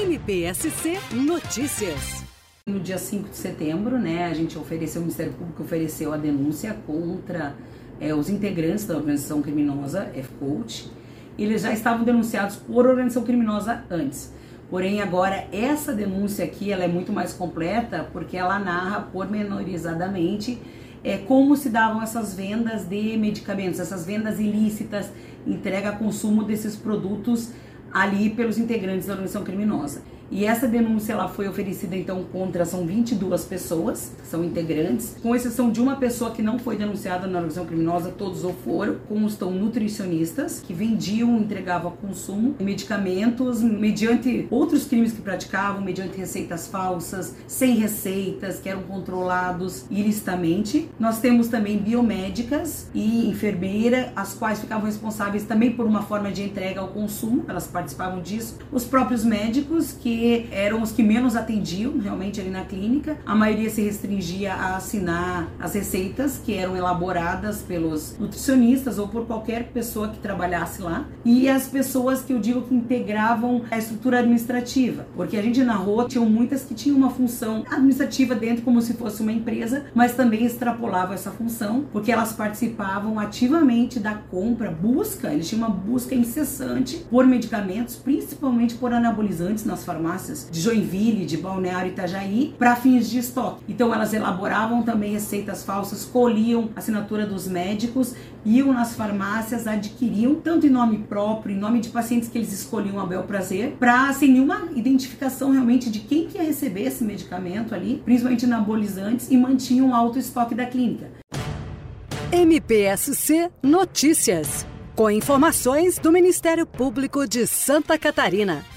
MPSC Notícias. No dia 5 de setembro, a gente ofereceu, o Ministério Público ofereceu a denúncia contra os integrantes da organização criminosa F-Coach. Eles já estavam denunciados por organização criminosa antes. Porém, agora, essa denúncia aqui, ela é muito mais completa porque ela narra pormenorizadamente como se davam essas vendas de medicamentos, essas vendas ilícitas, entrega a consumo desses produtos ali pelos integrantes da organização criminosa. E essa denúncia ela foi oferecida então são 22 pessoas que são integrantes, com exceção de uma pessoa que não foi denunciada na organização criminosa, todos o foram. Constam nutricionistas que vendiam, entregavam a consumo medicamentos mediante outros crimes que praticavam, mediante receitas falsas, sem receitas, que eram controlados ilicitamente. Nós temos também biomédicas e enfermeira, as quais ficavam responsáveis também por uma forma de entrega ao consumo, elas participavam disso. Os próprios médicos, que eram os que menos atendiam realmente ali na clínica. A maioria se restringia a assinar as receitas que eram elaboradas pelos nutricionistas ou por qualquer pessoa que trabalhasse lá. E as pessoas que eu digo que integravam a estrutura administrativa, porque a gente narrou, tinham muitas que tinham uma função administrativa dentro como se fosse uma empresa, mas também extrapolavam essa função, porque elas participavam ativamente da compra, eles tinham uma busca incessante por medicamentos, principalmente por anabolizantes nas farmácias de Joinville, de Balneário Itajaí, para fins de estoque. Então elas elaboravam também receitas falsas, colhiam a assinatura dos médicos, iam nas farmácias, adquiriam, tanto em nome próprio, em nome de pacientes que eles escolhiam a bel prazer, para sem nenhuma identificação realmente de quem que ia receber esse medicamento ali, principalmente anabolizantes, e mantinham um alto estoque da clínica. MPSC Notícias, com informações do Ministério Público de Santa Catarina.